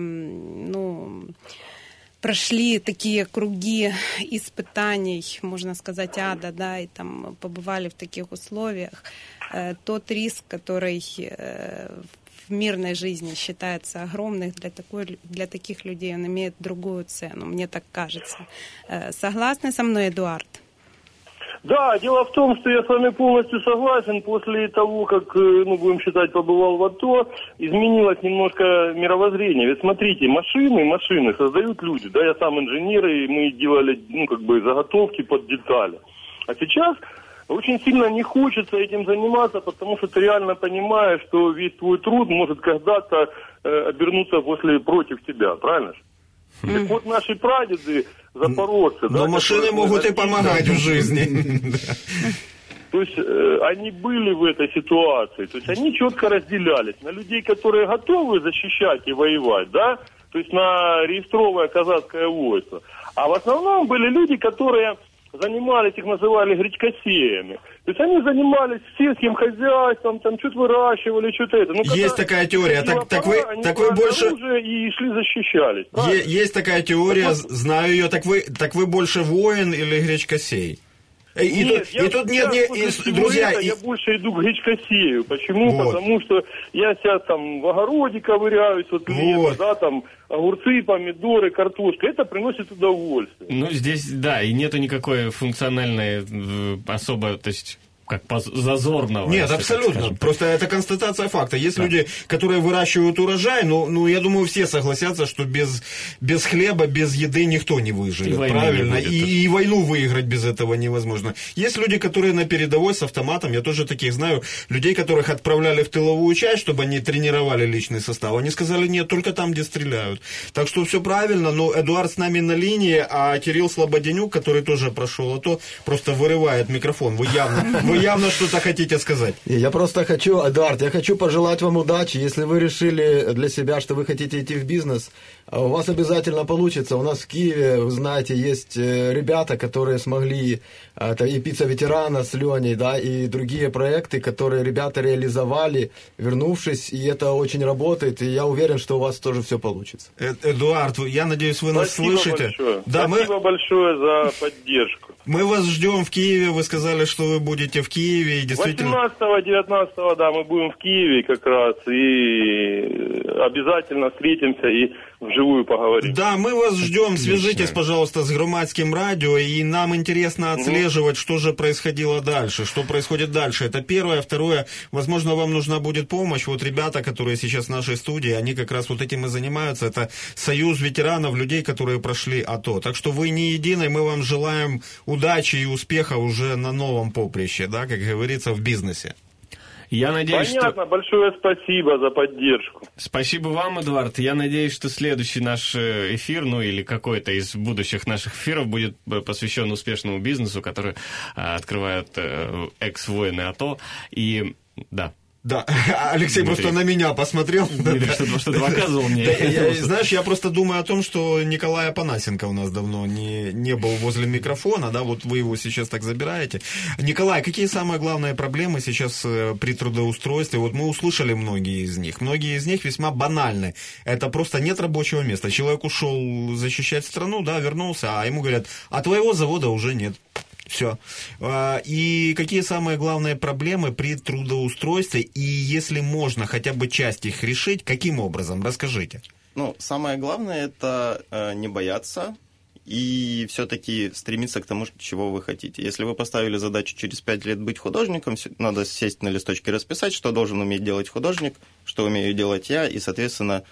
прошли такие круги испытаний, можно сказать, ада, да, и побывали в таких условиях, тот риск, который в мирной жизни считается огромным, для таких людей он имеет другую цену, мне так кажется. Согласны со мной, Эдуард? Да, дело в том, что я с вами полностью согласен. После того, как, будем считать, побывал в АТО, изменилось немножко мировоззрение. Ведь смотрите, машины создают люди. Да, я сам инженер, и мы делали, заготовки под детали. А сейчас очень сильно не хочется этим заниматься, потому что ты реально понимаешь, что весь твой труд может когда-то обернуться против тебя, правильно же? Так вот, наши прадеды, запорожцы... Но машины могут и помогать в жизни. То есть они были в этой ситуации, то есть они четко разделялись на людей, которые готовы защищать и воевать, да, то есть на реестровое казацкое войско. А в основном были люди, которые занимались, их называли гречкосеями. То есть они занимались сельским хозяйством, что-то выращивали, что-то это. Есть такая теория. Так вы больше... И шли защищались. Есть такая теория, знаю ее. Так вы больше воин или гречкосей? Друзья, я больше иду к гречкосею. Почему? Вот. Потому что я сейчас в огороде ковыряюсь, огурцы, помидоры, картошка. Это приносит удовольствие. Здесь, да, и нету никакой функциональной особо, то есть как зазорного. Нет, абсолютно. Просто это констатация факта. Есть люди, которые выращивают урожай, ну, я думаю, все согласятся, что без хлеба, без еды никто не выживет. И правильно? Не и войну выиграть без этого невозможно. Есть люди, которые на передовой с автоматом, я тоже таких знаю, людей, которых отправляли в тыловую часть, чтобы они тренировали личный состав. Они сказали, нет, только там, где стреляют. Так что все правильно, но Эдуард с нами на линии, а Кирилл Слободенюк, который тоже прошел АТО, просто вырывает микрофон. Вы явно что-то хотите сказать. Я просто хочу, Эдуард, я хочу пожелать вам удачи. Если вы решили для себя, что вы хотите идти в бизнес, у вас обязательно получится. У нас в Киеве, вы знаете, есть ребята, которые смогли, это и «Пицца ветерана» с Леней, да, и другие проекты, которые ребята реализовали, вернувшись, и это очень работает, и я уверен, что у вас тоже все получится. Эдуард, я надеюсь, вы нас слышите. Большое. Да, Спасибо большое за поддержку. Мы вас ждем в Киеве, вы сказали, что вы будете в Киеве, и действительно... 18-19, да, мы будем в Киеве как раз, и обязательно встретимся и вживую поговорим. Да, мы вас ждем, свяжитесь, пожалуйста, с Громадским радио, и нам интересно отслеживать, что же происходило дальше, что происходит дальше. Это первое. Второе, возможно, вам нужна будет помощь. Вот ребята, которые сейчас в нашей студии, они как раз вот этим и занимаются. Это союз ветеранов, людей, которые прошли АТО. Так что вы не единый, мы вам желаем удачи и успеха уже на новом поприще, да, как говорится, в бизнесе. Я надеюсь, Понятно, большое спасибо за поддержку. Спасибо вам, Эдуард. Я надеюсь, что следующий наш эфир, ну или какой-то из будущих наших эфиров будет посвящен успешному бизнесу, который открывают экс-воины АТО. И да. Да, Алексей просто на меня посмотрел. Что-то показывал мне. Знаешь, я просто думаю о том, что Николай Апанасенко у нас давно не был возле микрофона, да, вот вы его сейчас так забираете. Николай, какие самые главные проблемы сейчас при трудоустройстве? Вот мы услышали многие из них. Многие из них весьма банальны. Это просто нет рабочего места. Человек ушел защищать страну, да, вернулся, а ему говорят, а твоего завода уже нет. Все. И какие самые главные проблемы при трудоустройстве? И если можно хотя бы часть их решить, каким образом? Расскажите. Ну, самое главное – это не бояться и все-таки стремиться к тому, чего вы хотите. Если вы поставили задачу через 5 лет быть художником, надо сесть на листочке и расписать, что должен уметь делать художник, что умею делать я, и, соответственно,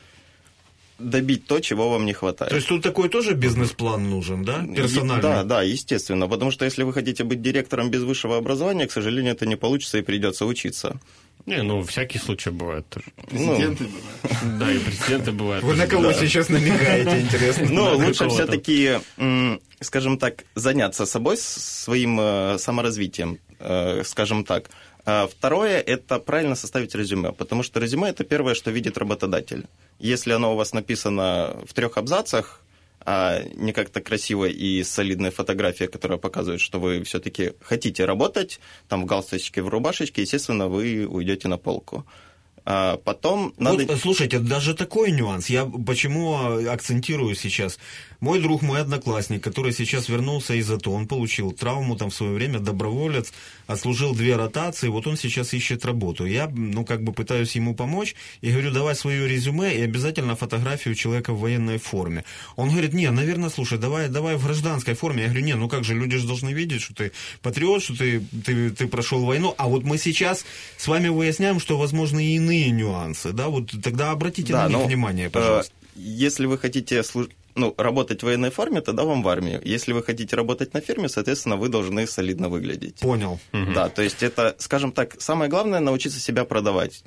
добить то, чего вам не хватает. То есть тут такой тоже бизнес-план нужен, да? Персональный? Да, естественно. Потому что если вы хотите быть директором без высшего образования, к сожалению, это не получится и придется учиться. Не, ну, всякий случай бывает. Президенты бывают. Да, и президенты бывают. Вы на кого сейчас намекаете, интересно? Ну, лучше все-таки, скажем так, заняться собой, своим саморазвитием, скажем так. Второе – это правильно составить резюме, потому что резюме – это первое, что видит работодатель. Если оно у вас написано в 3 абзацах, а не как-то красиво и солидная фотография, которая показывает, что вы все-таки хотите работать, там в галстучке, в рубашечке, естественно, вы уйдете на полку. А потом надо... Вот, слушайте, даже такой нюанс. Я почему акцентирую сейчас? Мой друг, мой одноклассник, который сейчас вернулся из АТО, он получил травму там в свое время, доброволец, отслужил 2 ротации, вот он сейчас ищет работу. Я, пытаюсь ему помочь и говорю, давай свое резюме и обязательно фотографию человека в военной форме. Он говорит, не, наверное, слушай, давай в гражданской форме. Я говорю, не, как же, люди же должны видеть, что ты патриот, что ты прошел войну, а вот мы сейчас с вами выясняем, что возможны и иные нюансы, да, вот тогда обратите на них внимание, пожалуйста. Если вы хотите работать в военной форме, тогда вам в армию. Если вы хотите работать на ферме, соответственно, вы должны солидно выглядеть. Понял. Да, то есть это, скажем так, самое главное научиться себя продавать.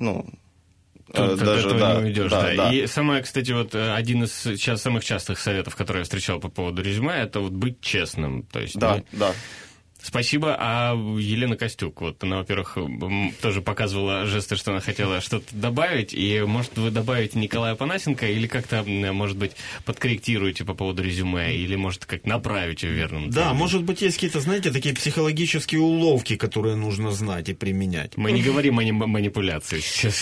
Тут даже, от этого не уйдешь, да. И самое, кстати, вот один из сейчас самых частых советов, которые я встречал по поводу резюме, это вот быть честным. То есть, да. Спасибо. А Елена Костюк, вот она, во-первых, тоже показывала жесты, что она хотела что-то добавить, и, может, вы добавите Николая Апанасенко, или как-то, может быть, подкорректируете по поводу резюме, или, может, как направите в верном. Да, может быть, есть какие-то, знаете, такие психологические уловки, которые нужно знать и применять. Мы не говорим о манипуляции сейчас.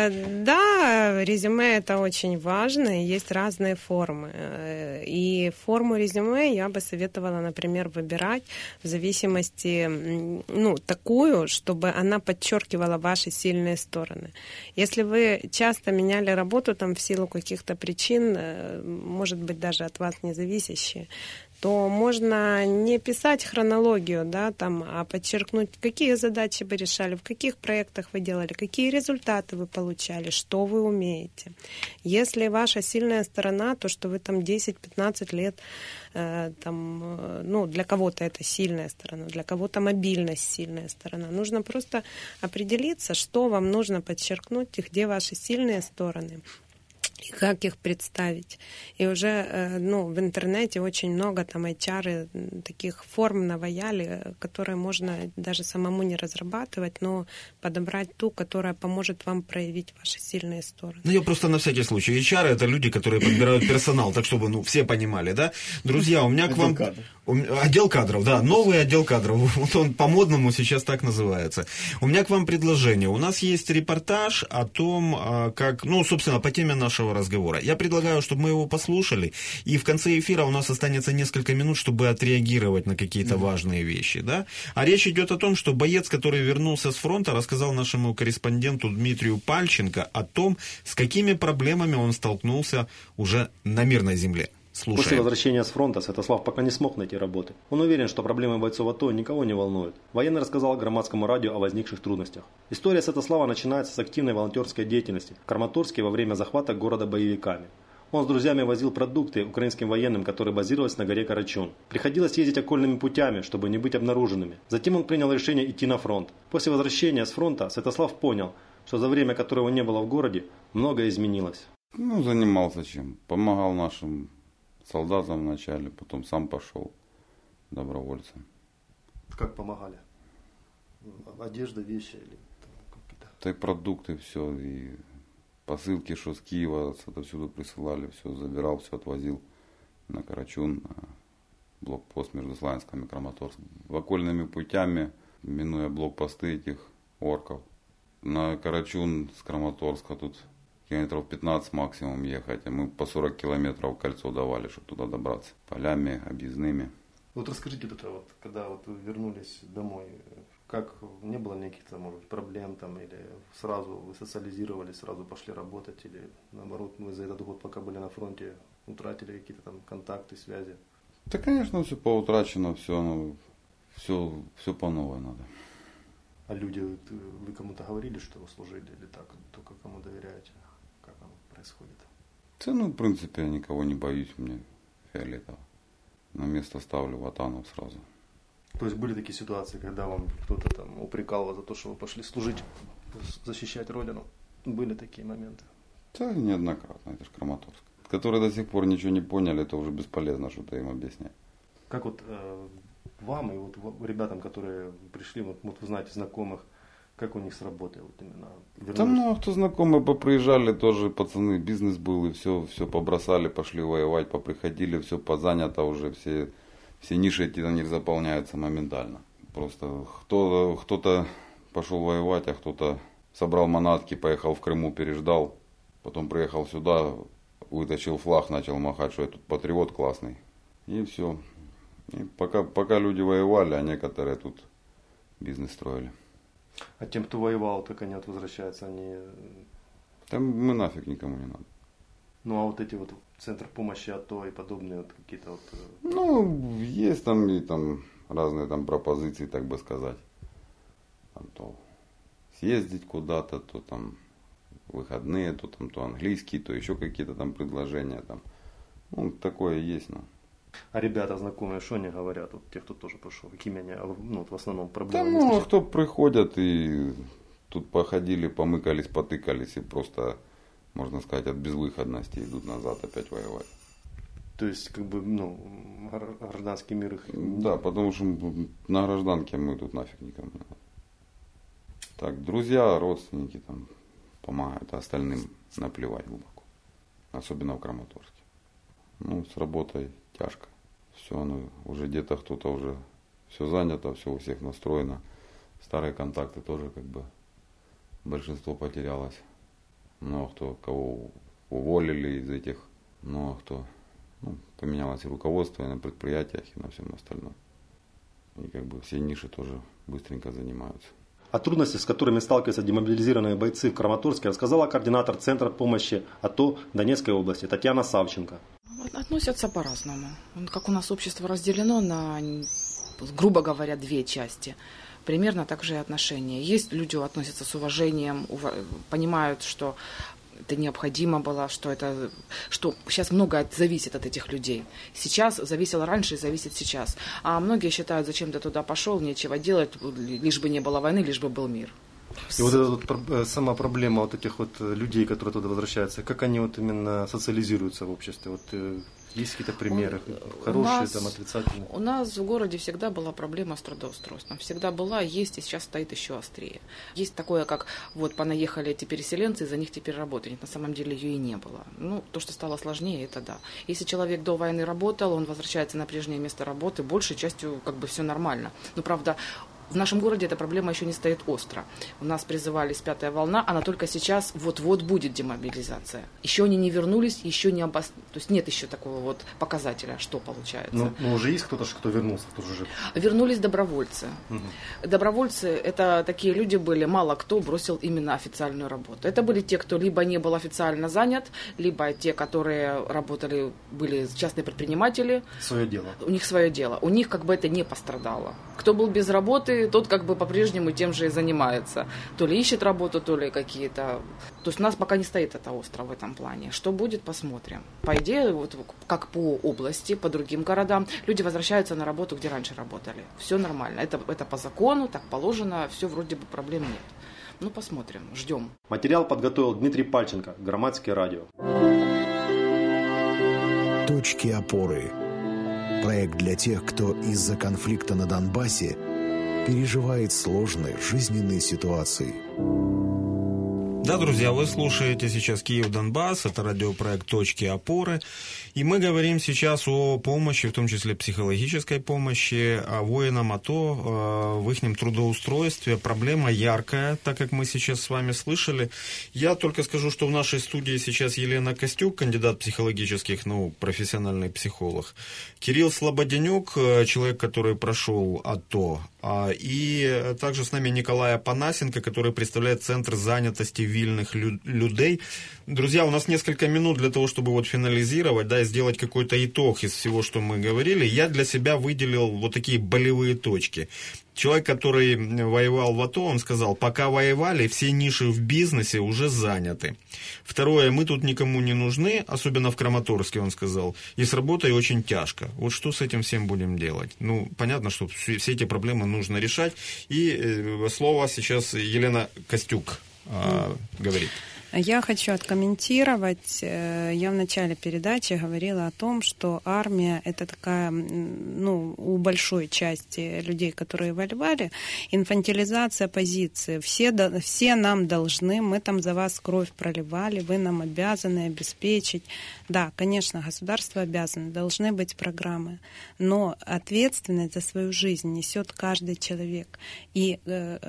Да, резюме это очень важно, есть разные формы. И форму резюме я бы советовала, например, выбирать в зависимости такую, чтобы она подчеркивала ваши сильные стороны. Если вы часто меняли работу там в силу каких-то причин, может быть, даже от вас не зависящие, то можно не писать хронологию, да, там, а подчеркнуть, какие задачи вы решали, в каких проектах вы делали, какие результаты вы получали, что вы умеете. Если ваша сильная сторона, то что вы там 10-15 лет, там, ну, для кого-то это сильная сторона, для кого-то мобильность сильная сторона. Нужно просто определиться, что вам нужно подчеркнуть, и где ваши сильные стороны. И как их представить. И уже ну, в интернете очень много там HR таких форм наваяли, которые можно даже самому не разрабатывать, но подобрать ту, которая поможет вам проявить ваши сильные стороны. Ну, я просто на всякий случай. HR — это люди, которые подбирают персонал, так чтобы ну, все понимали, да? Друзья, у меня к вам... Отдел кадров, да, новый отдел кадров. Вот он по-модному сейчас так называется. У меня к вам предложение. У нас есть репортаж о том, как, ну, собственно, по теме нашего разговора. Я предлагаю, чтобы мы его послушали, и в конце эфира у нас останется несколько минут, чтобы отреагировать на какие-то важные вещи, да? А речь идет о том, что боец, который вернулся с фронта, рассказал нашему корреспонденту Дмитрию Пальченко о том, с какими проблемами он столкнулся уже на мирной земле. Слушаем. После возвращения с фронта Святослав пока не смог найти работы. Он уверен, что проблемы бойцов АТО никого не волнуют. Военный рассказал громадскому радио о возникших трудностях. История Святослава начинается с активной волонтерской деятельности в Краматорске во время захвата города боевиками. Он с друзьями возил продукты украинским военным, которые базировались на горе Карачун. Приходилось ездить окольными путями, чтобы не быть обнаруженными. Затем он принял решение идти на фронт. После возвращения с фронта Святослав понял, что за время, которого не было в городе, многое изменилось. Ну, занимался чем? Помогал нашим солдатам вначале, потом сам пошел добровольцем. Как помогали? Одежда, вещи или какие-то? Да и продукты, все, и посылки, что с Киева, отовсюду присылали, все забирал, все отвозил на Карачун, на блокпост между Славянском и Краматорском. Окольными путями, минуя блокпосты этих орков. На Карачун с Краматорска тут километров 15 максимум ехать, а мы по 40 километров кольцо давали, чтобы туда добраться. Полями, объездными. Вот расскажите, вот, когда вот вы вернулись домой, как не было никаких, может, проблем там, или сразу вы социализировались, сразу пошли работать, или наоборот, вы за этот год, пока были на фронте, утратили какие-то там контакты, связи? Да, конечно, все поутрачено, все по новой надо. А люди, вы кому-то говорили, что вы служили, или так, только кому доверяете? Как оно происходит? Да, ну, в принципе, я никого не боюсь, мне фиолетово. На место ставлю ватанов сразу. То есть были такие ситуации, когда вам кто-то там упрекал вас за то, что вы пошли служить, защищать Родину? Были такие моменты? Да, неоднократно, это же Краматорск. Которые до сих пор ничего не поняли, это уже бесполезно что-то им объяснять. Как вот вам и вот ребятам, которые пришли, вот вы знаете знакомых, как у них с работой вот именно? Там много кто знакомые поприезжали, тоже пацаны, бизнес был, и все побросали, пошли воевать, поприходили, все позанято уже, все ниши эти они заполняются моментально. Просто кто-то пошел воевать, а кто-то собрал манатки, поехал в Крыму, переждал, потом приехал сюда, вытащил флаг, начал махать, что я тут патриот классный, и все. И пока люди воевали, а некоторые тут бизнес строили. А тем, кто воевал, так они вот возвращаются, они... Там мы нафиг никому не надо. Ну, а вот эти вот центры помощи АТО и подобные вот какие-то вот... Ну, есть там и там разные там пропозиции, так бы сказать. Там то съездить куда-то, то там выходные, то там то английский, то еще какие-то там предложения там. Ну, такое есть, но... А ребята знакомые, что они говорят, вот те, кто тоже пошел, какими они, ну, в основном проблемами? Да, ну, кто приходят и тут походили, помыкались, потыкались и просто, можно сказать, от безвыходности идут назад опять воевать. То есть, как бы, ну, гражданский мир их... Да, потому что на гражданке мы тут нафиг никому не надо. Так, друзья, родственники там помогают, а остальным наплевать глубоко. Особенно в Краматорске. Ну, с работой тяжко. Все, уже где-то кто-то уже все занято, все у всех настроено. Старые контакты тоже как бы большинство потерялось. Много кто, кого уволили из этих, много кто, ну, поменялось и руководство, и на предприятиях, и на всем остальном. И как бы все ниши тоже быстренько занимаются. О трудностях, с которыми сталкиваются демобилизированные бойцы в Краматорске, рассказала координатор Центра помощи АТО Донецкой области Татьяна Савченко. Относятся по-разному. Как у нас общество разделено на, грубо говоря, две части. Примерно так же и отношения. Есть люди, которые относятся с уважением, понимают, что это необходимо было, что сейчас многое зависит от этих людей. Сейчас зависело раньше и зависит сейчас. А многие считают, зачем ты туда пошел, нечего делать, лишь бы не было войны, лишь бы был мир. И вот эта вот сама проблема вот этих вот людей, которые туда возвращаются, как они вот именно социализируются в обществе? Вот есть какие-то примеры, хорошие, там, отрицательные? У нас в городе всегда была проблема с трудоустройством. Всегда была, есть и сейчас стоит еще острее. Есть такое, как вот понаехали эти переселенцы, и за них теперь работают. На самом деле ее и не было. Ну, то, что стало сложнее, это да. Если человек до войны работал, он возвращается на прежнее место работы, большей частью как бы все нормально. Но, правда, в нашем городе эта проблема еще не стоит остро. У нас призывались 5-я волна, она только сейчас вот-вот будет демобилизация. Еще они не вернулись, еще не то есть нет еще такого вот показателя, что получается. Но уже есть кто-то, кто вернулся? Кто же... Вернулись добровольцы. Угу. Добровольцы – это такие люди были, мало кто бросил именно официальную работу. Это были те, кто либо не был официально занят, либо те, которые работали, были частные предприниматели. Свое дело. У них свое дело. У них как бы это не пострадало. Кто был без работы, тот как бы по-прежнему тем же и занимается. То ли ищет работу, то ли какие-то... То есть у нас пока не стоит это остро в этом плане. Что будет, посмотрим. По идее, вот как по области, по другим городам, люди возвращаются на работу, где раньше работали. Все нормально. Это по закону, так положено, все вроде бы проблем нет. Ну, посмотрим, ждем. Материал подготовил Дмитрий Пальченко, Громадское радио. Точки опоры. Проект для тех, кто из-за конфликта на Донбассе переживает сложные жизненные ситуации. Да, друзья, вы слушаете сейчас «Киев-Донбасс», это радиопроект «Точки опоры», и мы говорим сейчас о помощи, в том числе психологической помощи, воинам АТО в их трудоустройстве. Проблема яркая, так как мы сейчас с вами слышали. Я только скажу, что в нашей студии сейчас Елена Костюк, кандидат психологических наук, профессиональный психолог, Кирилл Слободенюк, человек, который прошел АТО, и также с нами Николай Апанасенко, который представляет Центр занятости вільних людей. Друзья, у нас несколько минут для того, чтобы вот финализировать, да, и сделать какой-то итог из всего, что мы говорили. Я для себя выделил вот такие болевые точки. Человек, который воевал в АТО, он сказал, пока воевали, все ниши в бизнесе уже заняты. Второе, мы тут никому не нужны, особенно в Краматорске, он сказал, и с работой очень тяжко. Вот что с этим всем будем делать? Ну, понятно, что все эти проблемы нужно решать. И слово сейчас Елена Костюк говорит. Я хочу откомментировать. Я в начале передачи говорила о том, что армия — это такая, у большой части людей, которые воевали, инфантилизация позиции. Все нам должны, мы там за вас кровь проливали, вы нам обязаны обеспечить. Да, конечно, государство обязано, должны быть программы, но ответственность за свою жизнь несет каждый человек. И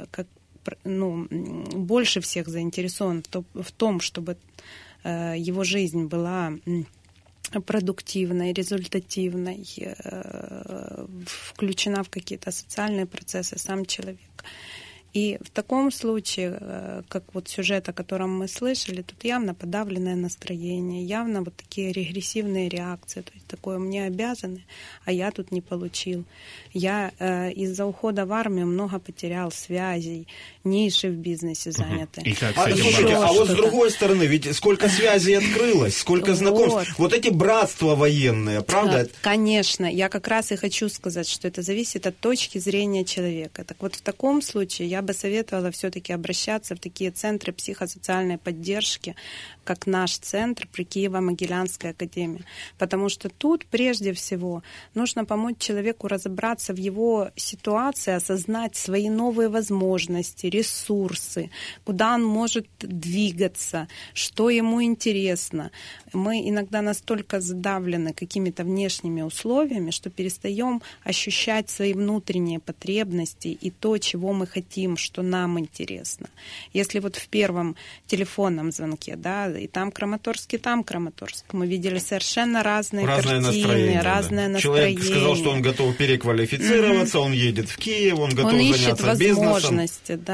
больше всех заинтересован в том, чтобы его жизнь была продуктивной, результативной, включена в какие-то социальные процессы сам человек. И в таком случае, как вот сюжет, о котором мы слышали, тут явно подавленное настроение, явно вот такие регрессивные реакции, то есть такое «мне обязаны, а я тут не получил». Я из-за ухода в армию много потерял связей, ниши в бизнесе заняты. Слушайте, а вот с другой стороны, ведь сколько связей открылось, сколько знакомств. Вот эти братства военные, правда? Конечно, я как раз и хочу сказать, что это зависит от точки зрения человека. Так вот в таком случае я бы советовала все-таки обращаться в такие центры психосоциальной поддержки, как наш центр при Киево-Могилянской академии. Потому что тут прежде всего нужно помочь человеку разобраться в его ситуации, осознать свои новые возможности, ресурсы, куда он может двигаться, что ему интересно. Мы иногда настолько задавлены какими-то внешними условиями, что перестаем ощущать свои внутренние потребности и то, чего мы хотим, что нам интересно. Если вот в первом телефонном звонке, да, и там Краматорск, мы видели совершенно разные картины, разное настроение. Человек сказал, что он готов переквалифицироваться, он едет в Киев, он готов заняться бизнесом. Да.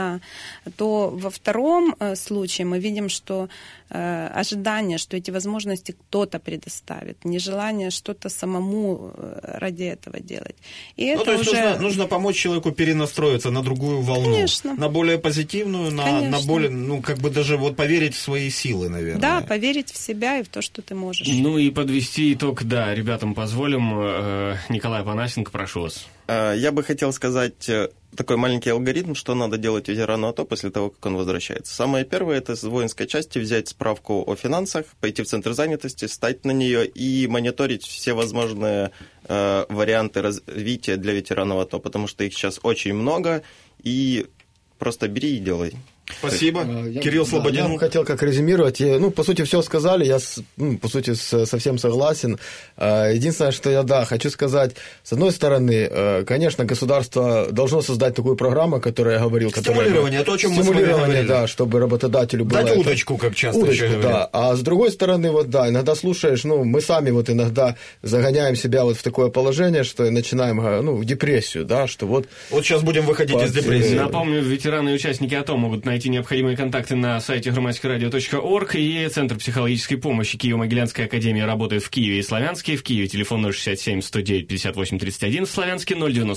да, то во втором случае мы видим, что ожидание, что эти возможности кто-то предоставит, нежелание что-то самому ради этого делать. И это то есть уже... нужно помочь человеку перенастроиться на другую волну, Конечно. на более позитивную, на более, даже поверить в свои силы, наверное. Да, поверить в себя и в то, что ты можешь. И подвести итог, ребятам позволим. Николай Панасенко, прошу вас. Я бы хотел сказать такой маленький алгоритм, что надо делать ветерану АТО после того, как он возвращается. Самое первое – это с воинской части взять справку о финансах, пойти в центр занятости, стать на нее и мониторить все возможные варианты развития для ветеранов АТО, потому что их сейчас очень много, и просто бери и делай. Спасибо. Кирилл Слободянюк. Я хотел как резюмировать. По сути, все сказали. Я, по сути, совсем согласен. Единственное, что я, хочу сказать, с одной стороны, конечно, государство должно создать такую программу, о которой я говорил. Стимулирование, то, о чем мы с вами говорили. Да, чтобы работодателю было... Дать удочку, как часто еще говорят. Да. А с другой стороны, иногда слушаешь, мы сами иногда загоняем себя в такое положение, что начинаем, в депрессию, да, что вот сейчас будем выходить из депрессии. Напомню, ветераны и участники АТО могут найти необходимые контакты на сайте громадское-радио.орг, и Центр психологической помощи Киево-Могилянской академии работает в Киеве и Славянске. В Киеве телефон 067-109-58-31, в Славянске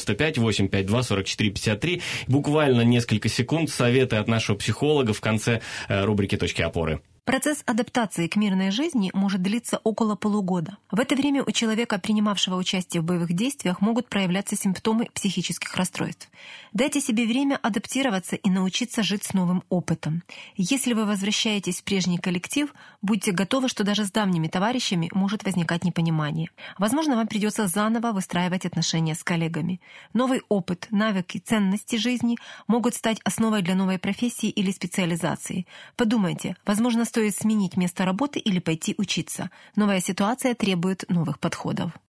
095-852-44-53. Буквально несколько секунд советы от нашего психолога в конце рубрики «Точки опоры». Процесс адаптации к мирной жизни может длиться около полугода. В это время у человека, принимавшего участие в боевых действиях, могут проявляться симптомы психических расстройств. Дайте себе время адаптироваться и научиться жить с новым опытом. Если вы возвращаетесь в прежний коллектив, будьте готовы, что даже с давними товарищами может возникать непонимание. Возможно, вам придется заново выстраивать отношения с коллегами. Новый опыт, навыки, ценности жизни могут стать основой для новой профессии или специализации. Подумайте, возможно, стоит сменить место работы или пойти учиться. Новая ситуация требует новых подходов.